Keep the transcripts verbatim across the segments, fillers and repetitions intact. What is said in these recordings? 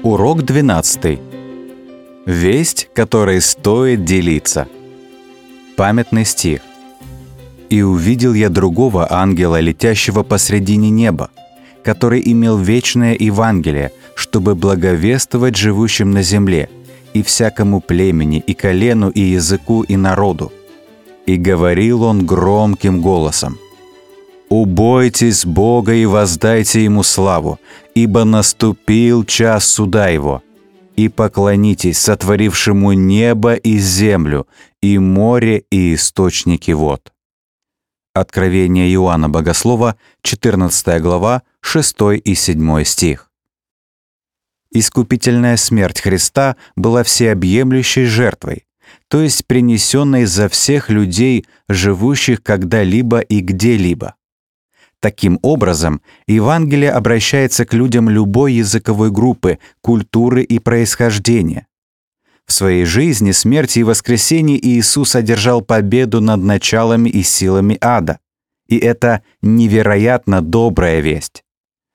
Урок двенадцатый. Весть, которой стоит делиться. Памятный стих. «И увидел я другого ангела, летящего посредине неба, который имел вечное Евангелие, чтобы благовествовать живущим на земле, и всякому племени, и колену, и языку, и народу. И говорил он громким голосом: «Убойтесь Бога и воздайте Ему славу, ибо наступил час суда Его. И поклонитесь сотворившему небо и землю, и море, и источники вод». Откровение Иоанна Богослова, четырнадцатая глава, шестой и седьмой стих. Искупительная смерть Христа была всеобъемлющей жертвой, то есть принесенной за всех людей, живущих когда-либо и где-либо. Таким образом, Евангелие обращается к людям любой языковой группы, культуры и происхождения. В своей жизни, смерти и воскресении Иисус одержал победу над началами и силами ада. И это невероятно добрая весть.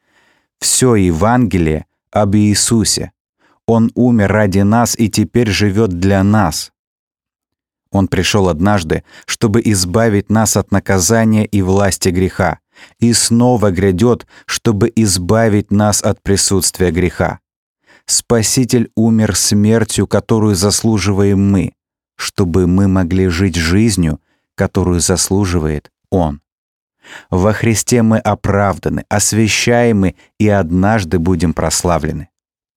Все Евангелие об Иисусе. Он умер ради нас и теперь живет для нас. Он пришел однажды, чтобы избавить нас от наказания и власти греха, и снова грядет, чтобы избавить нас от присутствия греха. Спаситель умер смертью, которую заслуживаем мы, чтобы мы могли жить жизнью, которую заслуживает Он. Во Христе мы оправданы, освящаемы и однажды будем прославлены.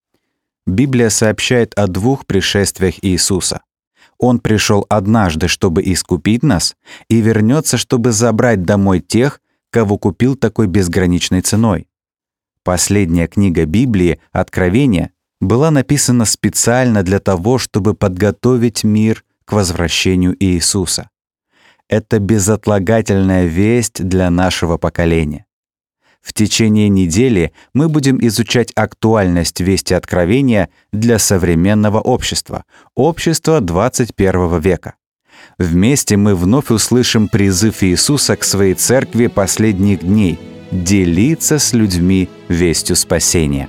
Библия сообщает о двух пришествиях Иисуса. Он пришел однажды, чтобы искупить нас, и вернется, чтобы забрать домой тех, кого купил такой безграничной ценой. Последняя книга Библии, Откровение, была написана специально для того, чтобы подготовить мир к возвращению Иисуса. Это безотлагательная весть для нашего поколения. В течение недели мы будем изучать актуальность вести Откровения для современного общества, общества двадцать первого века. Вместе мы вновь услышим призыв Иисуса к своей церкви последних дней — делиться с людьми вестью спасения.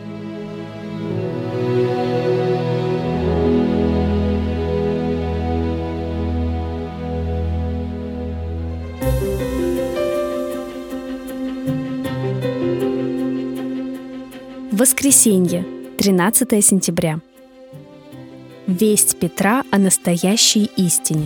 Воскресенье, тринадцатое сентября. Весть Петра о настоящей истине.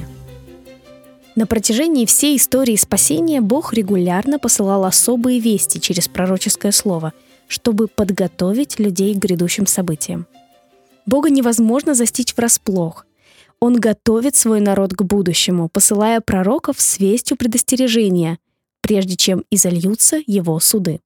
На протяжении всей истории спасения Бог регулярно посылал особые вести через пророческое слово, чтобы подготовить людей к грядущим событиям. Бога невозможно застичь врасплох. Он готовит свой народ к будущему, посылая пророков с вестью предостережения, прежде чем изольются его суды.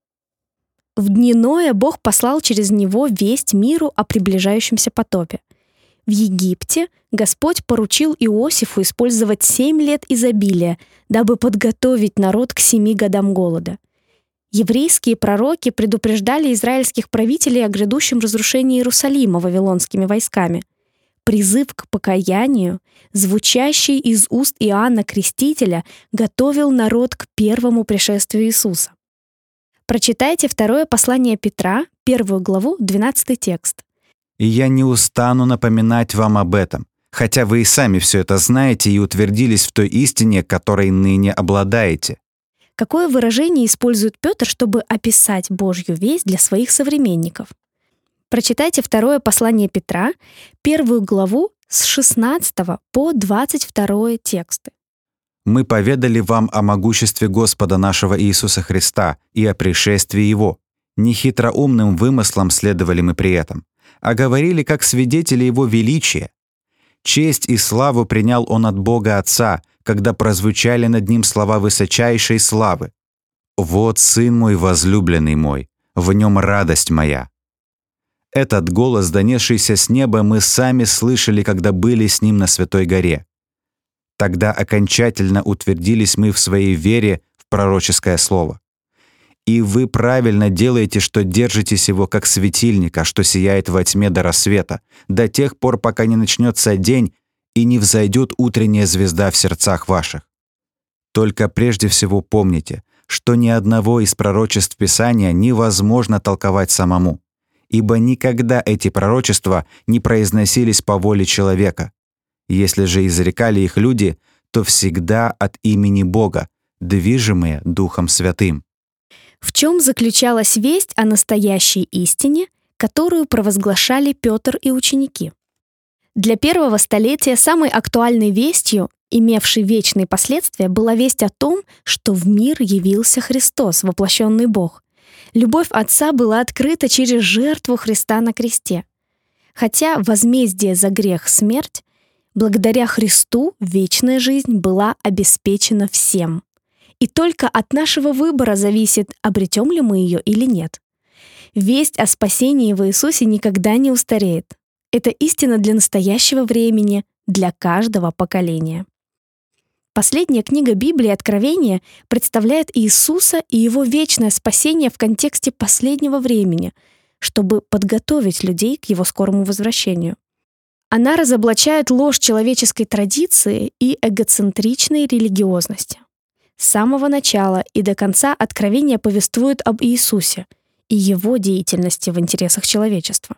В дни Ноя Бог послал через него весть миру о приближающемся потопе. В Египте Господь поручил Иосифу использовать семь лет изобилия, дабы подготовить народ к семи годам голода. Еврейские пророки предупреждали израильских правителей о грядущем разрушении Иерусалима вавилонскими войсками. Призыв к покаянию, звучащий из уст Иоанна Крестителя, готовил народ к первому пришествию Иисуса. Прочитайте второе послание Петра, первую главу, двенадцатый текст. «И я не устану напоминать вам об этом, хотя вы и сами все это знаете и утвердились в той истине, которой ныне обладаете». Какое выражение использует Петр, чтобы описать Божью весть для своих современников? Прочитайте второе послание Петра, первую главу с шестнадцатого по двадцать второй тексты. «Мы поведали вам о могуществе Господа нашего Иисуса Христа и о пришествии Его. Не хитроумным вымыслам следовали мы при этом, а говорили как свидетели Его величия. Честь и славу принял Он от Бога Отца, когда прозвучали над Ним слова высочайшей славы. Вот Сын мой возлюбленный мой, в Нем радость моя». Этот голос, донесшийся с неба, мы сами слышали, когда были с Ним на Святой горе. Тогда окончательно утвердились мы в своей вере в пророческое слово. И вы правильно делаете, что держитесь его как светильника, что сияет во тьме до рассвета, до тех пор, пока не начнется день и не взойдет утренняя звезда в сердцах ваших. Только прежде всего помните, что ни одного из пророчеств Писания невозможно толковать самому. ибо никогда эти пророчества не произносились по воле человека. Если же изрекали их люди, то всегда от имени Бога, движимые Духом Святым. В чем заключалась весть о настоящей истине, которую провозглашали Петр и ученики? Для первого столетия самой актуальной вестью, имевшей вечные последствия, была весть о том, что в мир явился Христос, воплощенный Бог. Любовь Отца была открыта через жертву Христа на кресте. Хотя возмездие за грех — смерть, благодаря Христу вечная жизнь была обеспечена всем. И только от нашего выбора зависит, обретем ли мы ее или нет. Весть о спасении в Иисусе никогда не устареет. Это истина для настоящего времени, для каждого поколения. Последняя книга Библии, Откровение, представляет Иисуса и его вечное спасение в контексте последнего времени, чтобы подготовить людей к его скорому возвращению. Она разоблачает ложь человеческой традиции и эгоцентричной религиозности. С самого начала и до конца Откровение повествует об Иисусе и его деятельности в интересах человечества.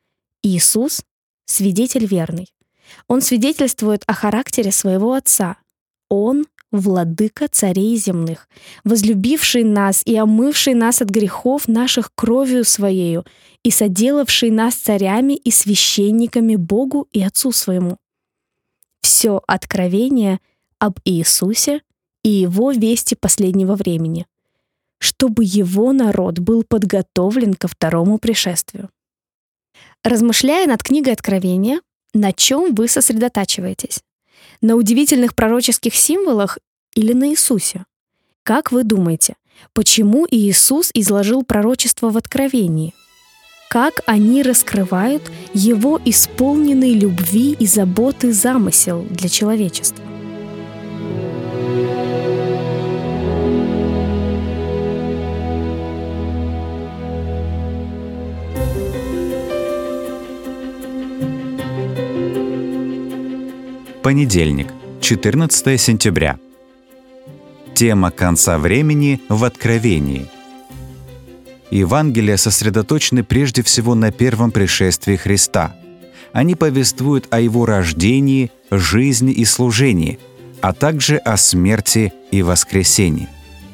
Иисус — свидетель верный. Он свидетельствует о характере своего Отца. Он — владыка царей земных, возлюбивший нас и омывший нас от грехов наших кровью Своею и соделавший нас царями и священниками Богу и Отцу Своему. Все Откровение об Иисусе и Его вести последнего времени, чтобы Его народ был подготовлен ко второму пришествию. Размышляя над книгой Откровения, на чем вы сосредотачиваетесь? На удивительных пророческих символах или на Иисусе? Как вы думаете, почему Иисус изложил пророчество в Откровении? Как они раскрывают Его исполненный любви и заботы замысел для человечества? Понедельник, четырнадцатое сентября. Тема конца времени в Откровении. Евангелия сосредоточены прежде всего на первом пришествии Христа. Они повествуют о Его рождении, жизни и служении, а также о смерти и воскресении.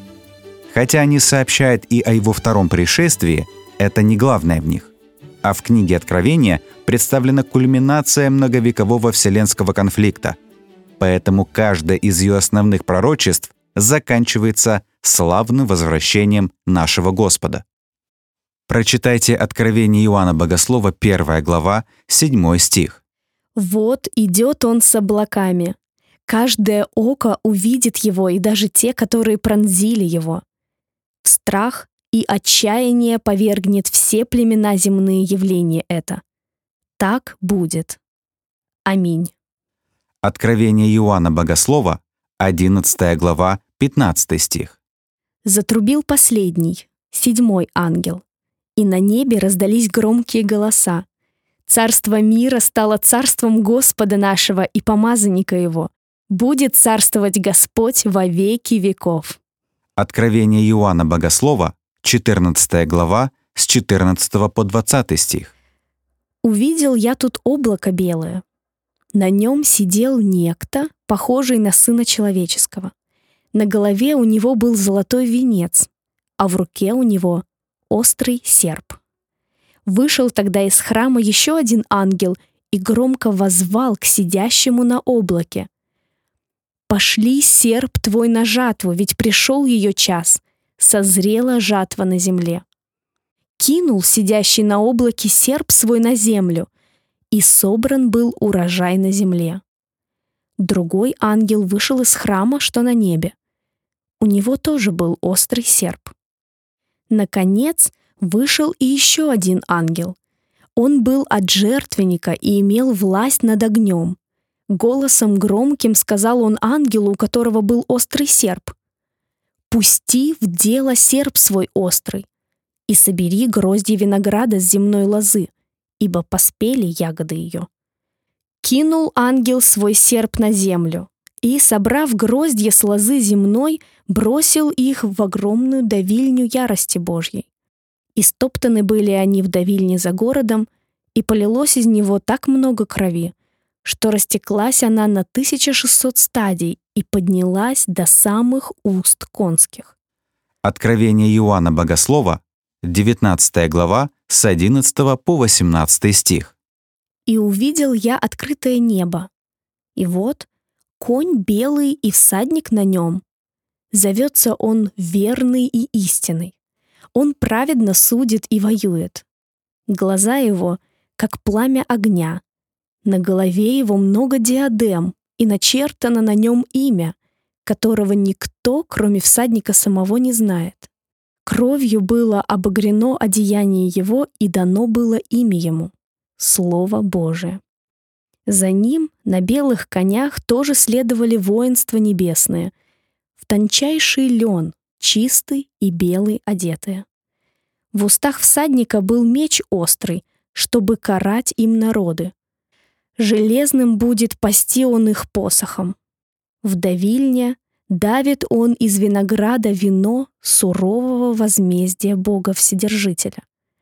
Хотя они сообщают и о Его втором пришествии, это не главное в них. А в книге Откровения представлена кульминация многовекового вселенского конфликта. Поэтому каждое из ее основных пророчеств заканчивается славным возвращением нашего Господа. Прочитайте Откровение Иоанна Богослова, первая глава, седьмой стих. «Вот идет он с облаками. Каждое око увидит его, и даже те, которые пронзили его. В страх и отчаяние повергнет все племена земные явления это. Так будет. Аминь». Откровение Иоанна Богослова, одиннадцатая глава, пятнадцатый стих. «Затрубил последний, седьмой ангел, и на небе раздались громкие голоса. Царство мира стало царством Господа нашего и помазанника Его. Будет царствовать Господь во веки веков». Откровение Иоанна Богослова, четырнадцатая глава, с четырнадцатого по двадцатый стих. «Увидел я тут облако белое. На нем сидел некто, похожий на Сына Человеческого. На голове у него был золотой венец, а в руке у него острый серп. Вышел тогда из храма еще один ангел и громко воззвал к сидящему на облаке: «Пошли серп твой на жатву, ведь пришел ее час, созрела жатва на земле». Кинул сидящий на облаке серп свой на землю, и собран был урожай на земле. Другой ангел вышел из храма, что на небе. У него тоже был острый серп. Наконец, вышел и еще один ангел. Он был от жертвенника и имел власть над огнем. Голосом громким сказал он ангелу, у которого был острый серп: «Пусти в дело серп свой острый, и собери гроздья винограда с земной лозы, ибо поспели ягоды ее». Кинул ангел свой серп на землю, и, собрав гроздья с лозы земной, бросил их в огромную давильню ярости Божьей. Истоптаны были они в давильне за городом, и полилось из него так много крови, что растеклась она на тысяча шестьсот стадий и поднялась до самых уст конских. Откровение Иоанна Богослова, девятнадцатая глава, с одиннадцатого по восемнадцатый стих. «И увидел я открытое небо, и вот конь белый и всадник на нем. Зовется он верный и истинный. Он праведно судит и воюет. Глаза его, как пламя огня. На голове его много диадем, и начертано на нем имя, которого никто, кроме всадника самого, не знает. Кровью было обогрено одеяние его, и дано было имя ему — Слово Божие. За ним на белых конях тоже следовали воинства небесные, в тончайший лен, чистый и белый одетые. В устах всадника был меч острый, чтобы карать им народы. Железным будет пасти он их посохом. В давильне давит он из винограда вино сурового возмездия Бога Вседержителя.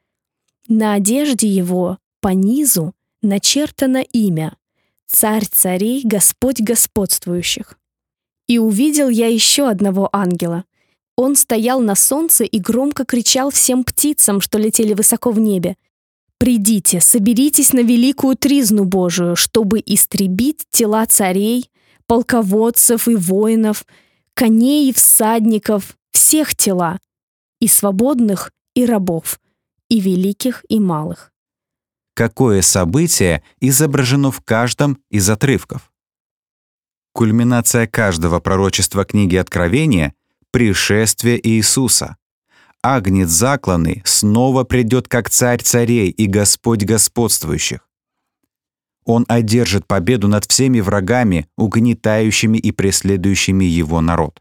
На одежде его по низу начертано имя «Царь царей, Господь господствующих». И увидел я еще одного ангела. Он стоял на солнце и громко кричал всем птицам, что летели высоко в небе: «Придите, соберитесь на великую тризну Божию, чтобы истребить тела царей, полководцев и воинов, коней и всадников, всех тела, и свободных, и рабов, и великих, и малых». Какое событие изображено в каждом из отрывков? Кульминация каждого пророчества книги Откровения — пришествие Иисуса. Агнец закланный снова придет как царь царей и Господь господствующих. Он одержит победу над всеми врагами, угнетающими и преследующими его народ.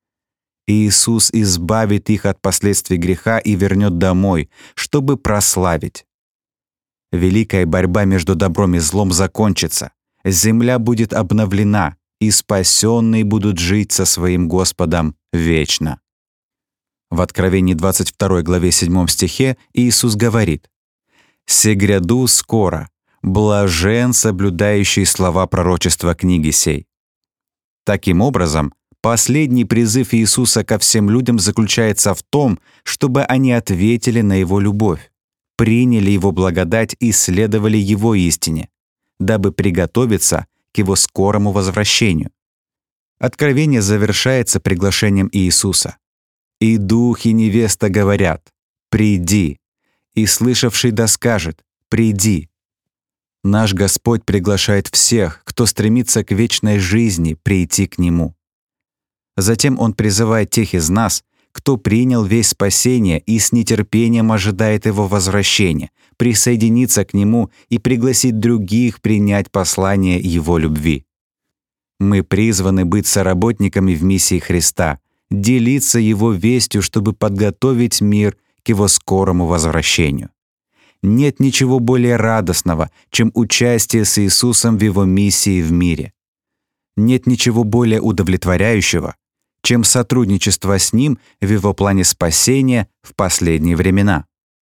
Иисус избавит их от последствий греха и вернет домой, чтобы прославить. Великая борьба между добром и злом закончится, земля будет обновлена, и спасенные будут жить со своим Господом вечно. В Откровении двадцать второй главе седьмом стихе Иисус говорит: «Се гряду скоро, блажен соблюдающий слова пророчества книги сей». Таким образом, последний призыв Иисуса ко всем людям заключается в том, чтобы они ответили на Его любовь, приняли Его благодать и следовали Его истине, дабы приготовиться к Его скорому возвращению. Откровение завершается приглашением Иисуса. «И дух, и невеста говорят: приди, и слышавший да скажет: приди». Наш Господь приглашает всех, кто стремится к вечной жизни, прийти к Нему. Затем Он призывает тех из нас, кто принял весть спасения и с нетерпением ожидает Его возвращения, присоединиться к Нему и пригласить других принять послание Его любви. Мы призваны быть соработниками в миссии Христа, делиться Его вестью, чтобы подготовить мир к Его скорому возвращению. Нет ничего более радостного, чем участие с Иисусом в Его миссии в мире. Нет ничего более удовлетворяющего, чем сотрудничество с Ним в Его плане спасения в последние времена.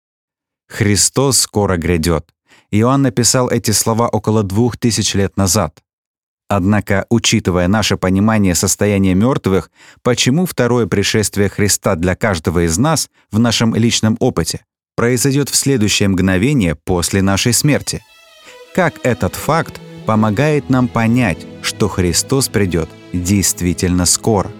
Христос скоро грядет. Иоанн написал эти слова около двух тысяч лет назад. Однако, учитывая наше понимание состояния мертвых, почему второе пришествие Христа для каждого из нас в нашем личном опыте произойдет в следующее мгновение после нашей смерти? Как этот факт помогает нам понять, что Христос придет действительно скоро?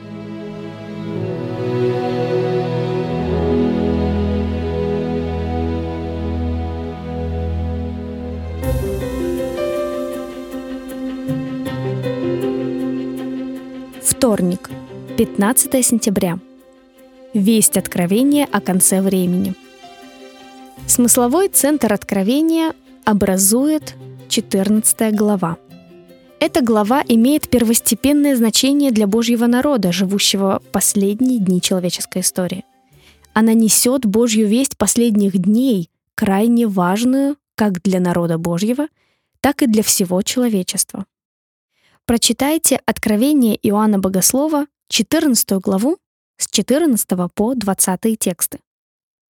Вторник, пятнадцатое сентября. Весть откровения о конце времени. Смысловой центр откровения образует четырнадцатая глава. Эта глава имеет первостепенное значение для Божьего народа, живущего последние дни человеческой истории. Она несет Божью весть последних дней, крайне важную как для народа Божьего, так и для всего человечества. Прочитайте Откровение Иоанна Богослова, четырнадцатую главу, с четырнадцатого по двадцатый тексты.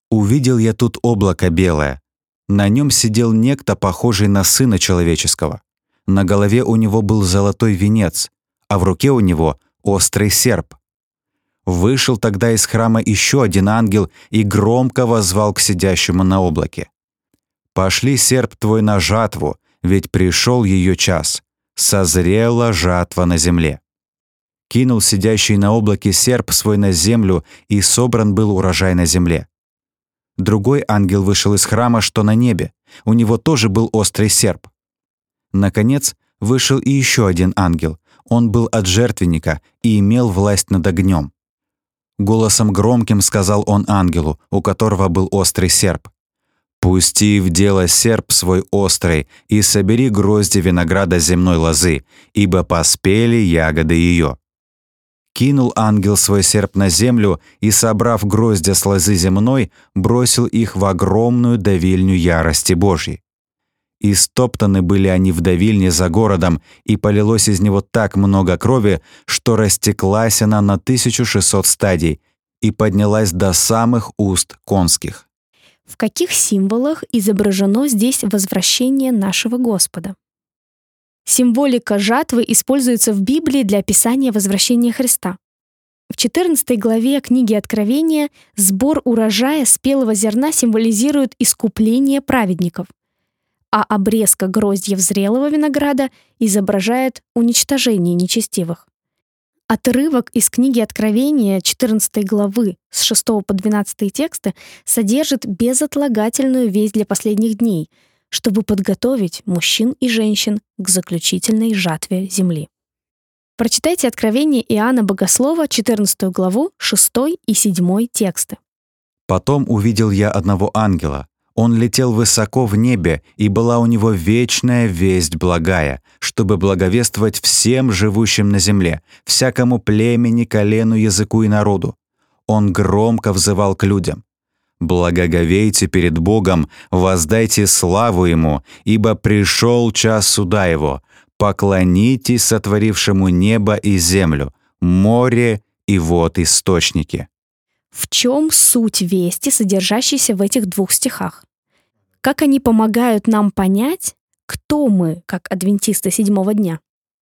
Увидел я тут облако белое. На нем сидел некто, похожий на Сына Человеческого. На голове у него был золотой венец, а в руке у него острый серп. Вышел тогда из храма еще один ангел и громко воззвал к сидящему на облаке: «Пошли серп твой на жатву, ведь пришел ее час. Созрела жатва на земле». Кинул сидящий на облаке серп свой на землю, и собран был урожай на земле. Другой ангел вышел из храма, что на небе. У него тоже был острый серп. Наконец, вышел и еще один ангел. Он был от жертвенника и имел власть над огнем. Голосом громким сказал он ангелу, у которого был острый серп: «Пусти в дело серп свой острый и собери грозди винограда земной лозы, ибо поспели ягоды ее». Кинул ангел свой серп на землю и, собрав гроздья с лозы земной, бросил их в огромную давильню ярости Божьей. И стоптаны были они в давильне за городом, и полилось из него так много крови, что растеклась она на тысячу шестьсот стадий и поднялась до самых уст конских. В каких символах изображено здесь возвращение нашего Господа? Символика жатвы используется в Библии для описания возвращения Христа. В четырнадцатой главе книги Откровения сбор урожая спелого зерна символизирует искупление праведников, а обрезка гроздьев зрелого винограда изображает уничтожение нечестивых. Отрывок из книги Откровения четырнадцатой главы с шестого по двенадцатый тексты содержит безотлагательную весть для последних дней, чтобы подготовить мужчин и женщин к заключительной жатве земли. Прочитайте Откровение Иоанна Богослова, четырнадцатую главу, шестой и седьмой тексты. «Потом увидел я одного ангела. Он летел высоко в небе, и была у него вечная весть благая, чтобы благовествовать всем живущим на земле, всякому племени, колену, языку и народу. Он громко взывал к людям: «Благоговейте перед Богом, воздайте славу Ему, ибо пришел час суда Его. Поклонитесь сотворившему небо и землю, море и вод источники». В чем суть вести, содержащейся в этих двух стихах? Как они помогают нам понять, кто мы, как адвентисты седьмого дня?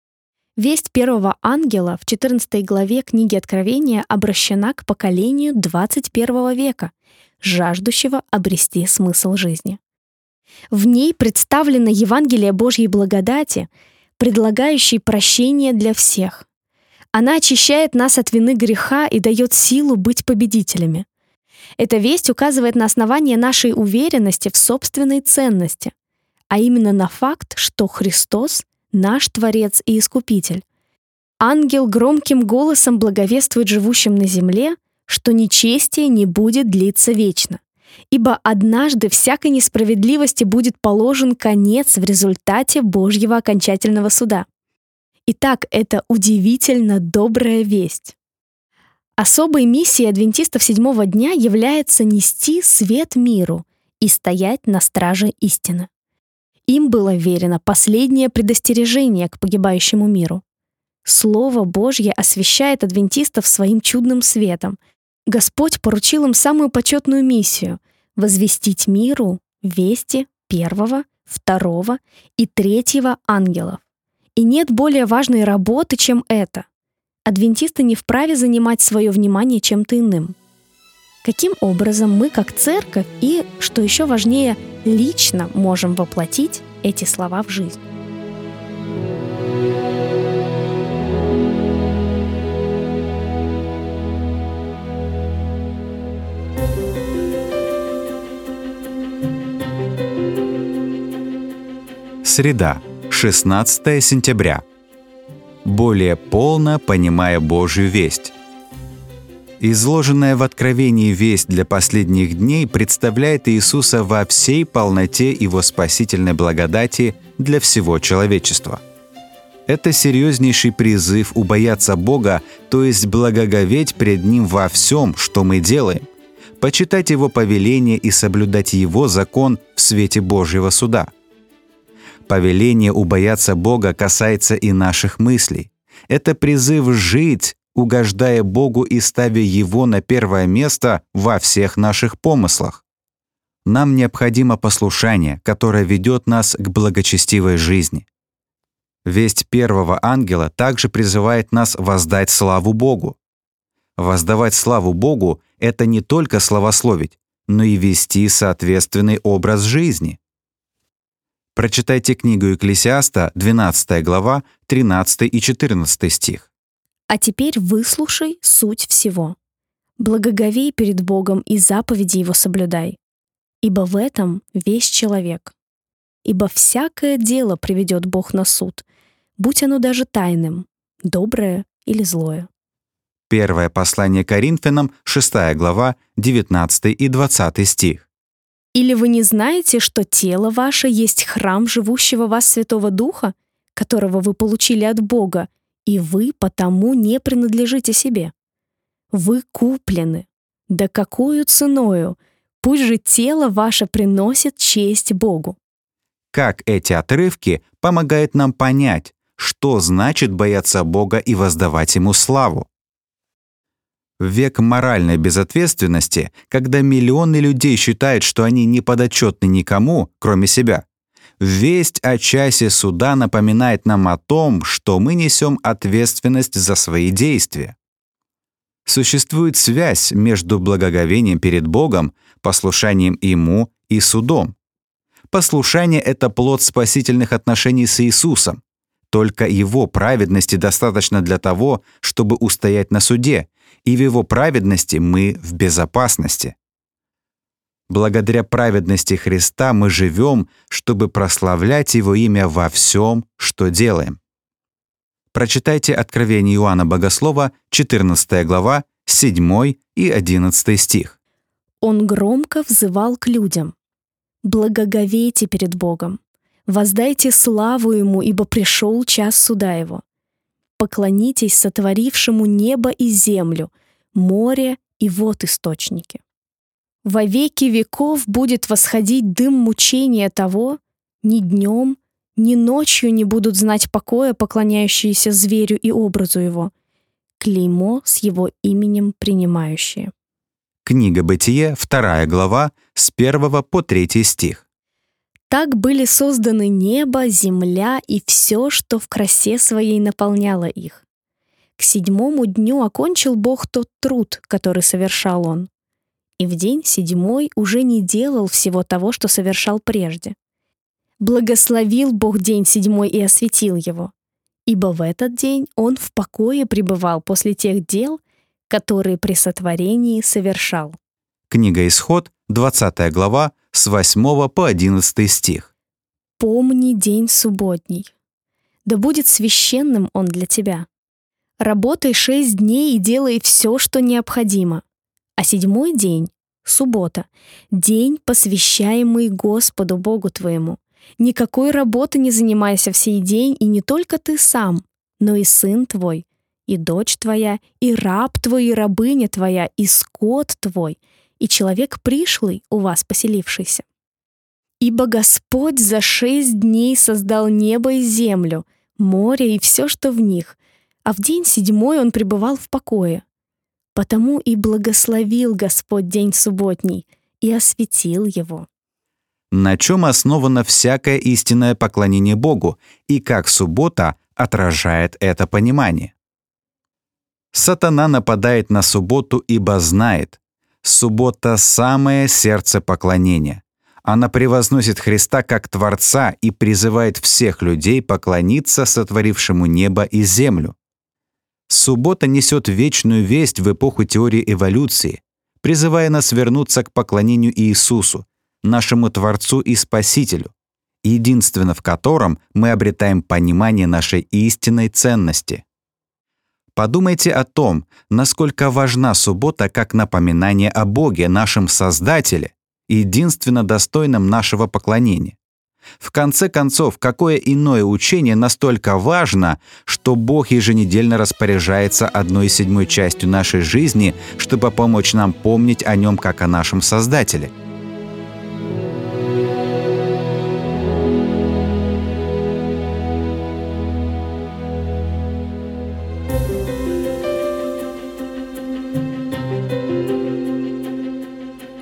Весть первого ангела в четырнадцатой главе книги Откровения обращена к поколению двадцать первого века, жаждущего обрести смысл жизни. В ней представлено Евангелие Божьей благодати, предлагающей прощение для всех. Она очищает нас от вины греха и дает силу быть победителями. Эта весть указывает на основание нашей уверенности в собственной ценности, а именно на факт, что Христос — наш Творец и Искупитель. Ангел громким голосом благовествует живущим на земле, что нечестие не будет длиться вечно, ибо однажды всякой несправедливости будет положен конец в результате Божьего окончательного суда. Итак, это удивительно добрая весть. Особой миссией адвентистов седьмого дня является нести свет миру и стоять на страже истины. Им было верено последнее предостережение к погибающему миру. Слово Божье освещает адвентистов своим чудным светом. Господь поручил им самую почетную миссию — возвестить миру вести первого, второго и третьего ангелов. И нет более важной работы, чем это. Адвентисты не вправе занимать свое внимание чем-то иным. Каким образом мы, как церковь, и, что еще важнее, лично можем воплотить эти слова в жизнь? Среда, шестнадцатое сентября. Более полно понимая Божью весть. Изложенная в Откровении весть для последних дней представляет Иисуса во всей полноте Его спасительной благодати для всего человечества. Это серьезнейший призыв убояться Бога, то есть благоговеть пред Ним во всем, что мы делаем, почитать Его повеление и соблюдать Его закон в свете Божьего суда. Повеление убояться Бога касается и наших мыслей. Это призыв жить, угождая Богу и ставя Его на первое место во всех наших помыслах. Нам необходимо послушание, которое ведет нас к благочестивой жизни. Весть первого ангела также призывает нас воздать славу Богу. Воздавать славу Богу — это не только славословить, но и вести соответственный образ жизни. Прочитайте книгу Екклесиаста, двенадцатая глава, тринадцатый и четырнадцатый стих. А теперь выслушай суть всего. Благоговей перед Богом и заповеди Его соблюдай, ибо в этом весь человек. Ибо всякое дело приведет Бог на суд, будь оно даже тайным, доброе или злое. Первое послание Коринфянам, шестая глава, девятнадцатый и двадцатый стих. Или вы не знаете, что тело ваше есть храм живущего в вас Святого Духа, которого вы получили от Бога, и вы потому не принадлежите себе? Вы куплены. Да какою ценою? Пусть же тело ваше приносит честь Богу. Как эти отрывки помогают нам понять, что значит бояться Бога и воздавать Ему славу? В век моральной безответственности, когда миллионы людей считают, что они не подотчетны никому, кроме себя, весть о часе суда напоминает нам о том, что мы несем ответственность за свои действия. Существует связь между благоговением перед Богом, послушанием Ему и судом. Послушание — это плод спасительных отношений с Иисусом. Только Его праведности достаточно для того, чтобы устоять на суде, и в Его праведности мы в безопасности. Благодаря праведности Христа мы живем, чтобы прославлять Его имя во всем, что делаем. Прочитайте Откровение Иоанна Богослова, четырнадцатая глава, седьмой и одиннадцатый стих. Он громко взывал к людям: «Благоговейте перед Богом, воздайте славу Ему, ибо пришел час суда Его. Поклонитесь сотворившему небо и землю, море и вод источники. Во веки веков будет восходить дым мучения того, ни днем, ни ночью не будут знать покоя поклоняющиеся зверю и образу его, клеймо с его именем принимающие». Книга Бытие, вторая глава, с первого по третий стих. Так были созданы небо, земля и все, что в красе своей наполняло их. К седьмому дню окончил Бог тот труд, который совершал Он. И в день седьмой уже не делал всего того, что совершал прежде. Благословил Бог день седьмой и осветил его, ибо в этот день Он в покое пребывал после тех дел, которые при сотворении совершал. Книга Исход, двадцатая глава, с восьмого по одиннадцатый стих. «Помни день субботний. Да будет священным он для тебя. Работай шесть дней и делай все, что необходимо. А седьмой день, суббота, день, посвящаемый Господу Богу твоему. Никакой работы не занимайся в сей день, и не только ты сам, но и сын твой, и дочь твоя, и раб твой, и рабыня твоя, и скот твой, и человек пришлый, у вас поселившийся. Ибо Господь за шесть дней создал небо и землю, море и все, что в них, а в день седьмой Он пребывал в покое. Потому и благословил Господь день субботний и осветил его». На чем основано всякое истинное поклонение Богу и как суббота отражает это понимание? Сатана нападает на субботу, ибо знает, суббота — самое сердце поклонения. Она превозносит Христа как Творца и призывает всех людей поклониться сотворившему небо и землю. Суббота несет вечную весть в эпоху теории эволюции, призывая нас вернуться к поклонению Иисусу, нашему Творцу и Спасителю, единственно в котором мы обретаем понимание нашей истинной ценности. Подумайте о том, насколько важна суббота как напоминание о Боге, нашем Создателе, единственно достойном нашего поклонения. В конце концов, какое иное учение настолько важно, что Бог еженедельно распоряжается одной седьмой частью нашей жизни, чтобы помочь нам помнить о Нем как о нашем Создателе?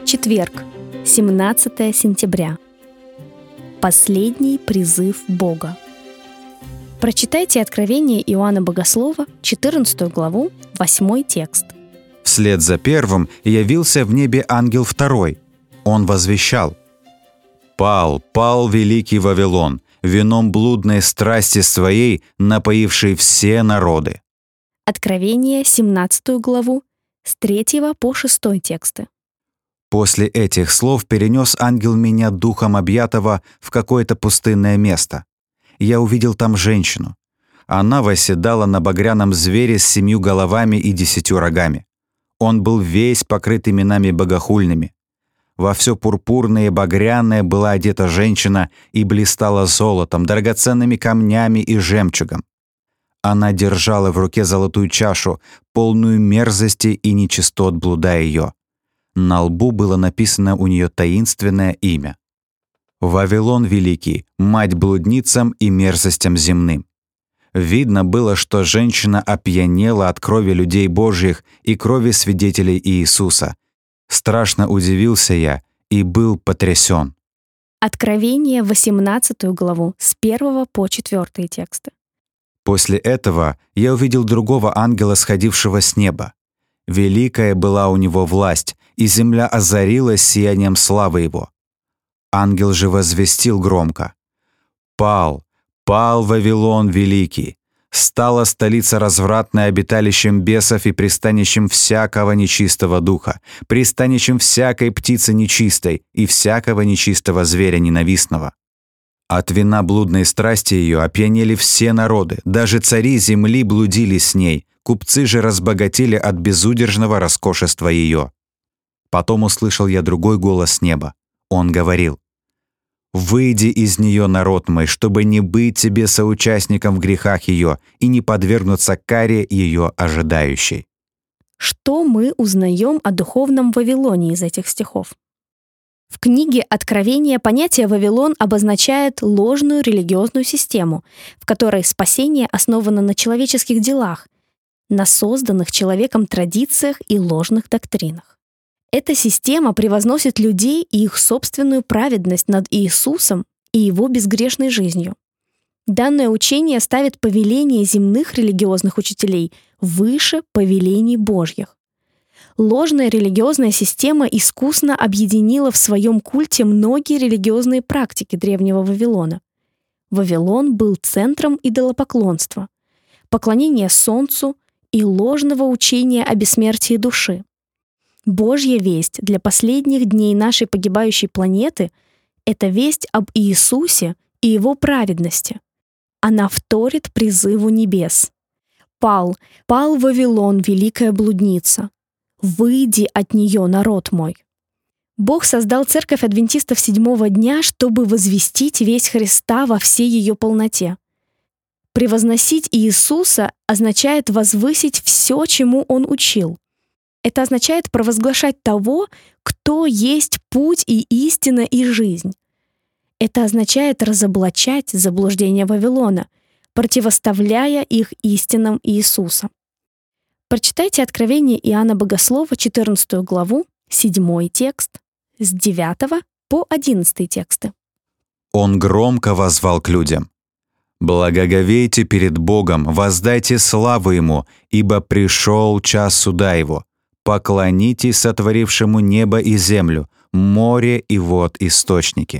Четверг, семнадцатое сентября. Последний призыв Бога. Прочитайте Откровение Иоанна Богослова, четырнадцатую главу, восьмой текст. Вслед за первым явился в небе ангел второй. Он возвещал: «Пал, пал великий Вавилон, вином блудной страсти своей, напоивший все народы». Откровение, семнадцатую главу, с третьего по шестой тексты. После этих слов перенес ангел меня духом объятого в какое-то пустынное место. Я увидел там женщину. Она восседала на багряном звере с семью головами и десятью рогами. Он был весь покрыт именами богохульными. Во все пурпурное и багряное была одета женщина и блистала золотом, драгоценными камнями и жемчугом. Она держала в руке золотую чашу, полную мерзости и нечистот блуда ее. На лбу было написано у нее таинственное имя: «Вавилон Великий, мать блудницам и мерзостям земным». Видно было, что женщина опьянела от крови людей Божьих и крови свидетелей Иисуса. Страшно удивился я и был потрясен. Откровение, восемнадцатую главу, с первого по четвертый тексты. После этого я увидел другого ангела, сходившего с неба. Великая была у него власть, и земля озарилась сиянием славы его. Ангел же возвестил громко: «Пал, пал Вавилон Великий, стала столица развратная обиталищем бесов и пристанищем всякого нечистого духа, пристанищем всякой птицы нечистой и всякого нечистого зверя ненавистного. От вина блудной страсти ее опьянели все народы, даже цари земли блудили с ней, купцы же разбогатели от безудержного роскошества ее». Потом услышал я другой голос с неба. Он говорил: «Выйди из нее, народ мой, чтобы не быть тебе соучастником в грехах ее и не подвергнуться каре ее ожидающей». Что мы узнаем о духовном Вавилоне из этих стихов? В книге Откровения понятие «Вавилон» обозначает ложную религиозную систему, в которой спасение основано на человеческих делах, на созданных человеком традициях и ложных доктринах. Эта система превозносит людей и их собственную праведность над Иисусом и его безгрешной жизнью. Данное учение ставит повеление земных религиозных учителей выше повелений Божьих. Ложная религиозная система искусно объединила в своем культе многие религиозные практики древнего Вавилона. Вавилон был центром идолопоклонства, поклонения солнцу и ложного учения о бессмертии души. Божья весть для последних дней нашей погибающей планеты — это весть об Иисусе и Его праведности. Она вторит призыву небес. «Пал, пал Вавилон, великая блудница! Выйди от нее, народ мой!» Бог создал церковь адвентистов седьмого дня, чтобы возвестить весть Христа во всей ее полноте. Превозносить Иисуса означает возвысить все, чему Он учил. Это означает провозглашать того, кто есть путь и истина и жизнь. Это означает разоблачать заблуждения Вавилона, противоставляя их истинам Иисуса. Прочитайте Откровение Иоанна Богослова, четырнадцатую главу, седьмой текст, с девятого по одиннадцатый тексты. Он громко воззвал к людям: «Благоговейте перед Богом, воздайте славу Ему, ибо пришел час суда Его. Поклонитесь сотворившему небо и землю, море и вод источники».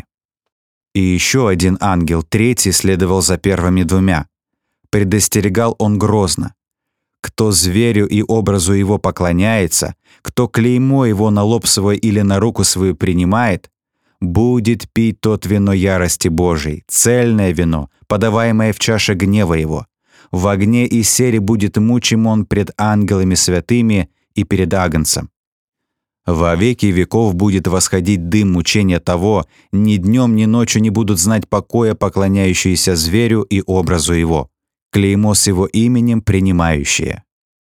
И еще один ангел, третий, следовал за первыми двумя. Предостерегал он грозно: «Кто зверю и образу его поклоняется, кто клеймо его на лоб свой или на руку свою принимает, будет пить тот вино ярости Божией, цельное вино, подаваемое в чаше гнева его. В огне и сере будет мучим он пред ангелами святыми и перед Агнцем. Во веки веков будет восходить дым мучения того, ни днем, ни ночью не будут знать покоя поклоняющиеся зверю и образу его, клеймо с его именем принимающие».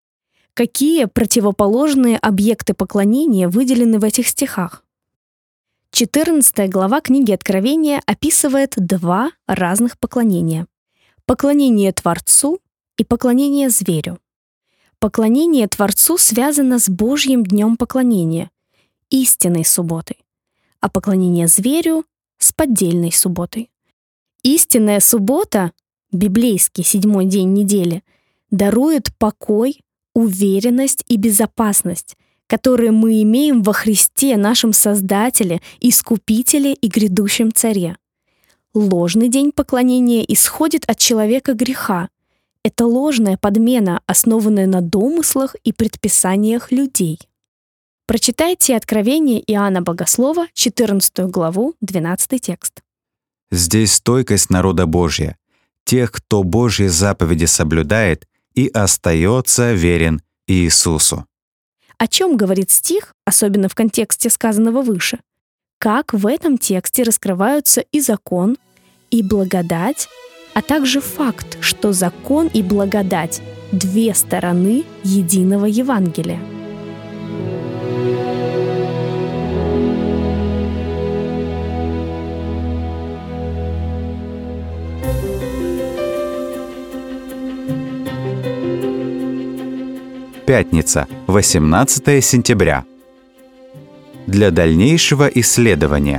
Какие противоположные объекты поклонения выделены в этих стихах? четырнадцатая глава книги Откровения описывает два разных поклонения: поклонение Творцу и поклонение зверю. Поклонение Творцу связано с Божьим днем поклонения, истинной субботой, а поклонение зверю — с поддельной субботой. Истинная суббота, библейский седьмой день недели, дарует покой, уверенность и безопасность, которые мы имеем во Христе, нашем Создателе, Искупителе и грядущем Царе. Ложный день поклонения исходит от человека греха. Это ложная подмена, основанная на домыслах и предписаниях людей. Прочитайте Откровение Иоанна Богослова, четырнадцатую главу, двенадцатый текст. Здесь стойкость народа Божья, тех, кто Божьи заповеди соблюдает и остается верен Иисусу. О чем говорит стих, особенно в контексте сказанного выше? Как в этом тексте раскрываются и закон, и благодать, а также факт, что закон и благодать — две стороны единого Евангелия. Пятница, восемнадцатое сентября. Для дальнейшего исследования.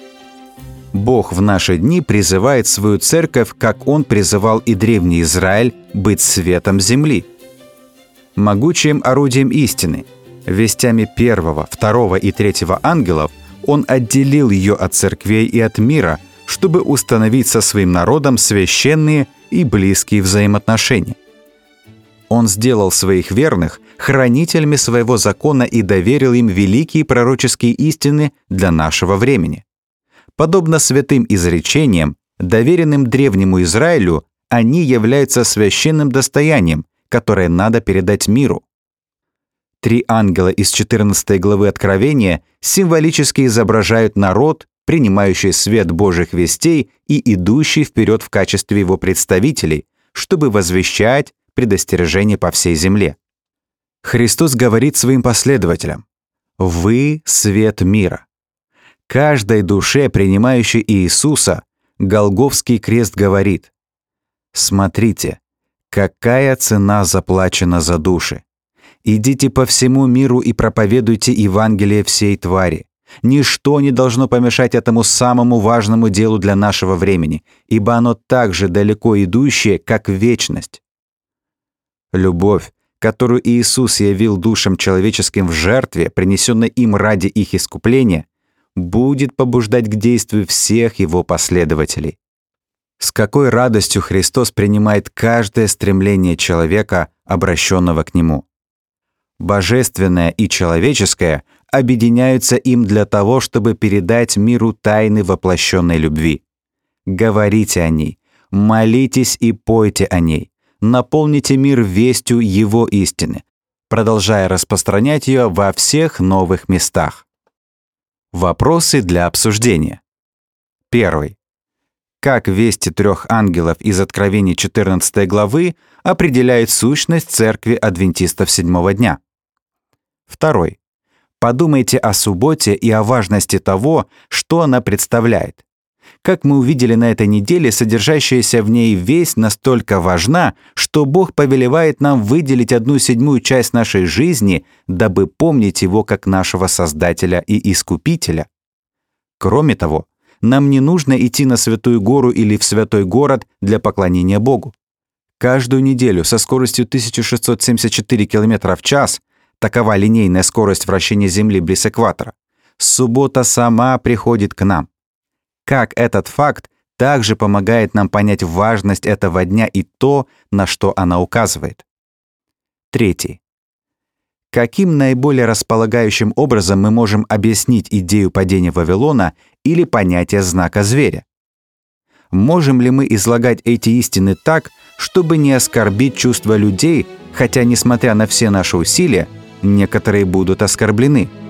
Бог в наши дни призывает свою церковь, как Он призывал и древний Израиль, быть светом земли. Могучим орудием истины, вестями первого, второго и третьего ангелов, Он отделил ее от церквей и от мира, чтобы установить со своим народом священные и близкие взаимоотношения. Он сделал своих верных хранителями своего закона и доверил им великие пророческие истины для нашего времени. Подобно святым изречениям, доверенным древнему Израилю, они являются священным достоянием, которое надо передать миру. Три ангела из четырнадцатой главы Откровения символически изображают народ, принимающий свет Божьих вестей и идущий вперед в качестве его представителей, чтобы возвещать предостережение по всей земле. Христос говорит своим последователям: «Вы — свет мира». Каждой душе, принимающей Иисуса, Голгофский крест говорит: «Смотрите, какая цена заплачена за души. Идите по всему миру и проповедуйте Евангелие всей твари. Ничто не должно помешать этому самому важному делу для нашего времени, ибо оно так же далеко идущее, как вечность». Любовь, которую Иисус явил душам человеческим в жертве, принесенной им ради их искупления, будет побуждать к действию всех его последователей. С какой радостью Христос принимает каждое стремление человека, обращенного к Нему. Божественное и человеческое объединяются им для того, чтобы передать миру тайны воплощенной любви. Говорите о ней, молитесь и пойте о ней. Наполните мир вестью Его истины, продолжая распространять ее во всех новых местах. Вопросы для обсуждения. Первый. Как вести трех ангелов из Откровения четырнадцатой главы определяет сущность церкви адвентистов седьмого дня? Второй. Подумайте о субботе и о важности того, что она представляет. Как мы увидели на этой неделе, содержащаяся в ней весть настолько важна, что Бог повелевает нам выделить одну седьмую часть нашей жизни, дабы помнить Его как нашего Создателя и Искупителя. Кроме того, нам не нужно идти на Святую Гору или в Святой Город для поклонения Богу. Каждую неделю со скоростью тысяча шестьсот семьдесят четыре километра в час, такова линейная скорость вращения Земли близ экватора, суббота сама приходит к нам. Как этот факт также помогает нам понять важность этого дня и то, на что она указывает. Третий. Каким наиболее располагающим образом мы можем объяснить идею падения Вавилона или понятие знака зверя? Можем ли мы излагать эти истины так, чтобы не оскорбить чувства людей, хотя, несмотря на все наши усилия, некоторые будут оскорблены?